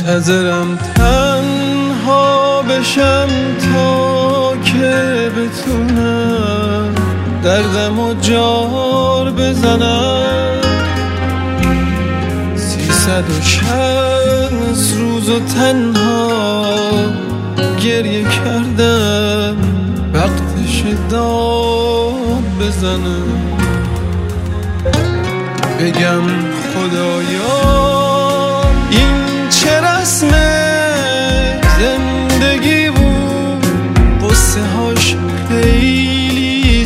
نظرم تنها بشم تا که بتونم دردم و جار بزنم. 360 روز و تنها گریه کردم، وقتش داد بزنم. بگم خدایا این چه رسم زندگی بود، قصه هاش خیلی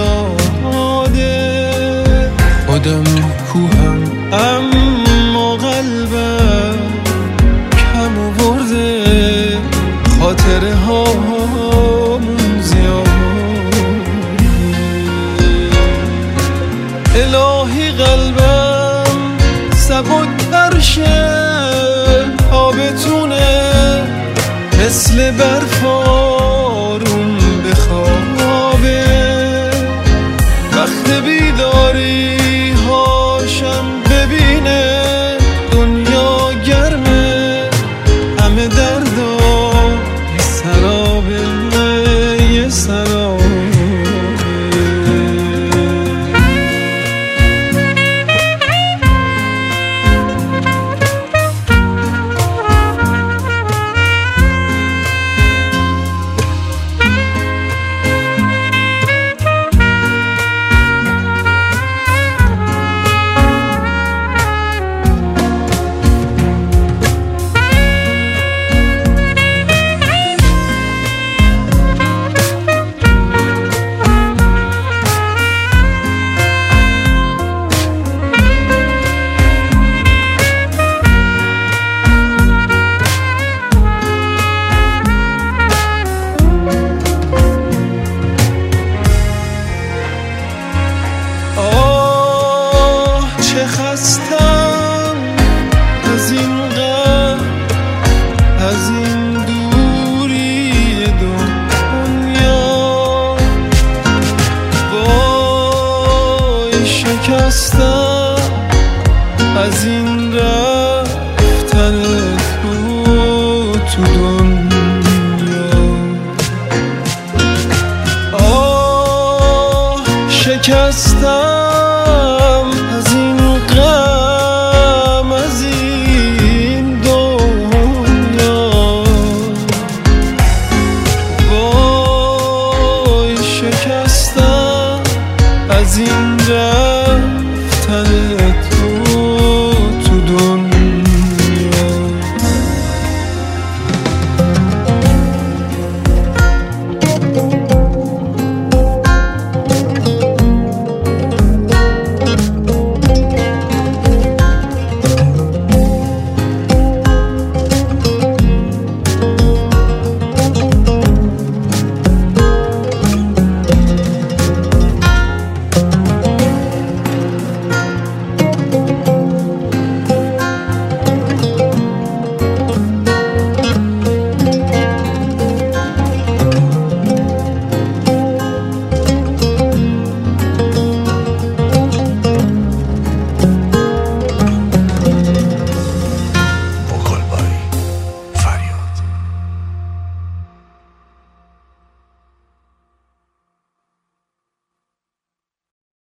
زیاده. خودم کوهم اما قلبم کم آورده، خاطره هامون زیاده. الهی قلبم سبک‌تر شه تا بتونه مثل برف آروم بخوابه. وقت بیداری هاشم ببینه دنیا گرمه، همه دردا یه سرابه، یه سرابه. خستم از این غم، از این دوری دنیا. وای شکستم از این رفتن تو دنیا. آه شکستم